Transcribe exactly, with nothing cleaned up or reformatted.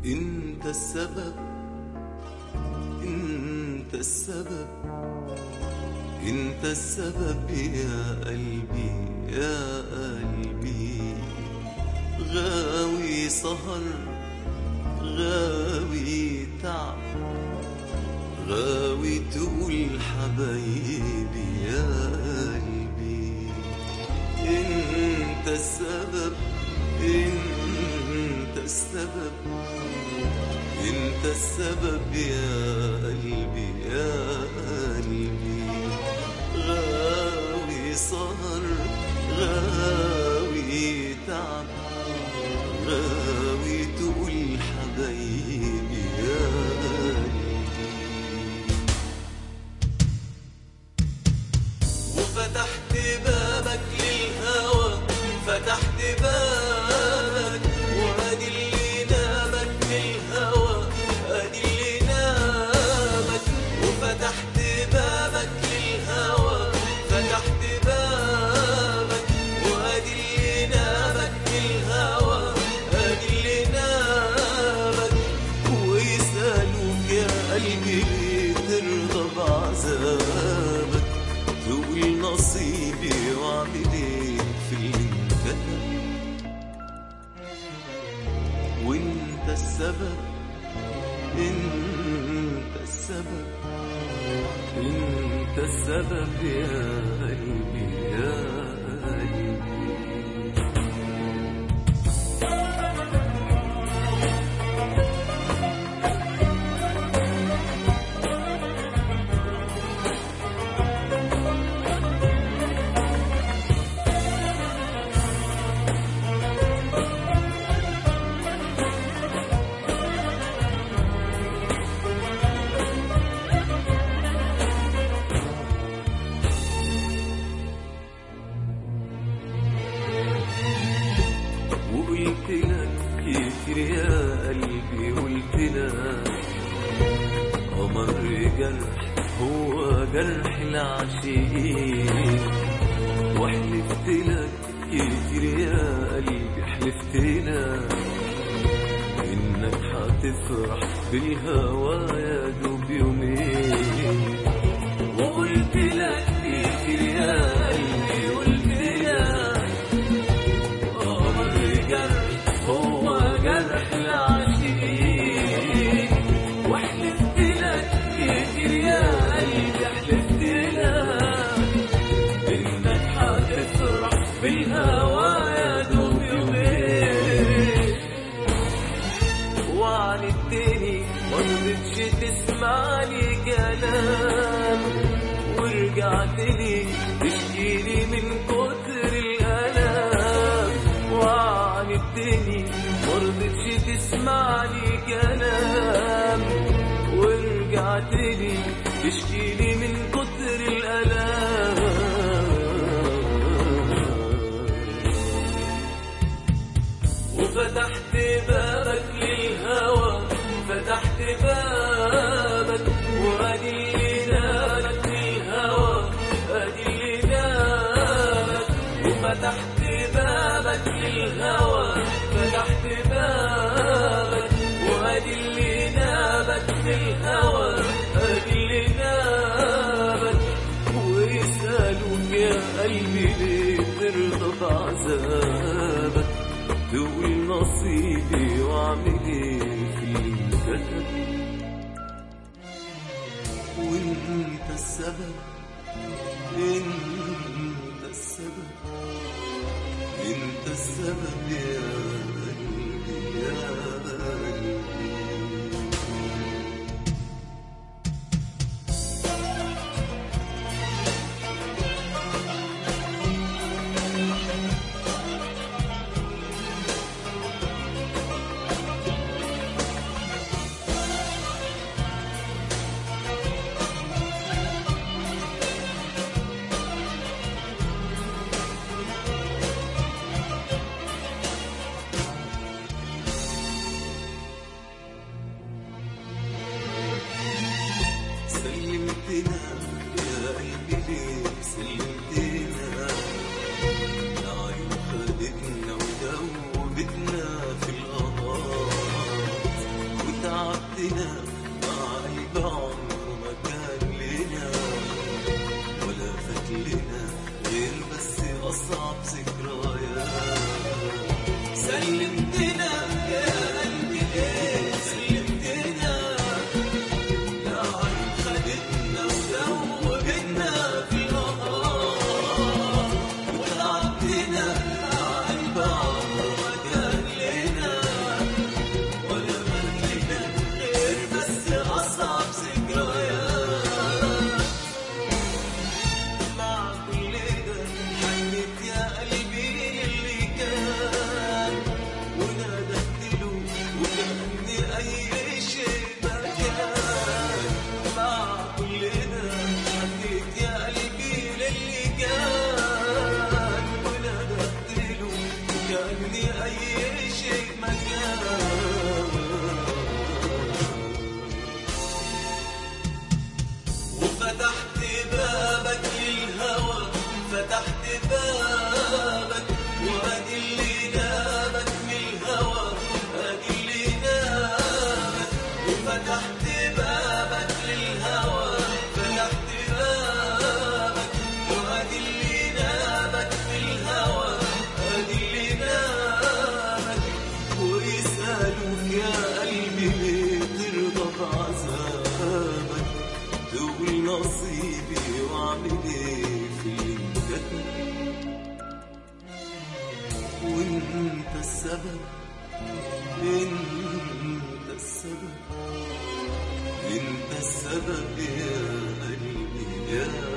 انت السبب، انت السبب، انت السبب يا قلبي يا قلبي. غاوي سهر، غاوي تعب، غاوي تقول حبايبي يا قلبي. انت السبب، انت السبب، انت السبب يا قلبي يا قلبي. غاوي سهر، غاوي تعب، غاوي تقول حبايبي يا قلبي. وفتحت بابك للهوى، فتحت بابك، وادي اللي نامك للهوى، ادي اللي نامك. وفتحت بابك للهوى، فتحت بابك، وادي اللي نامك للهوى، ادي اللي نامك. ويسألوك يا قلبي ليه ترضى بعذابك، تقول نصيبي واعمل ايه في اللي انكتب. وانت السبب، انت السبب، انت السبب يا قلبي يا قلبي. قلت لك كتير يا قلبي، قلت لك قمر جرح هو جرح العاشقين. وحلفت لك كتير يا قلبي، حلفت لك انك هتفرح بالهوى يا دوب يومين. وقلت لك كتير يا قلبي، قلت لك هو جرح العاشقين. وحلفت لك كتير يا قلبي، حلفت لك انك هتفرح بالهوى يا دوب يومين. وعندتني مرضتش تسمعني كلام، ورجعتلي تشكيلي من كتر الألام. وعندتني مرضتش تسمعني كلام، ورجعتلي تشكيلي من كتر الألام. وفتحت بابك للهوى، فتحت بابك، وادي اللي نامك للهوى، ادي اللي نامك. وفتحت بابك للهوى، فتحت بابك، وادي اللي نامك للهوى، ادي اللي نامك. ويسألوك يا قلبي ليه ترضى بعذابك، تقول نصيبي واعمل ايه في اللي انكتب. وانت السبب، انت السبب، انت السبب يا قلبي يا قلبي. عدنا مع قلب عمره ما كان لنا ولا فات لنا غير بس أصعب ذكريات. سلمتنا يا قلبي ليه سلمتنا، يا عين خدتنا وزوجتنا في النهار وتعبتنا مع قلب عمره ما كان لنا ولا فات لنا غير بس أصعب ذكريات. مع كل ده حنيت يا قلبي اللي كان ونادت له وكأني أي شيء ما كان. مع كل ده حنيت يا قلبي للي كان ونادت له وكأني أي شيء ما كان. وفتحت بابك للهوى فتحت بابك وادي اللي نامك من الهوى ادي اللي نامك. وفتحت بابك للهوى فتحت بابك وادي اللي نامك من الهوى ادي اللي نامك. ويسألوك يا قلبي ليه ترضى بعذابك، تقول نصيبي واعمل ايه في اللي جاتني. وانت السبب انت السبب انت السبب يا قلبي يا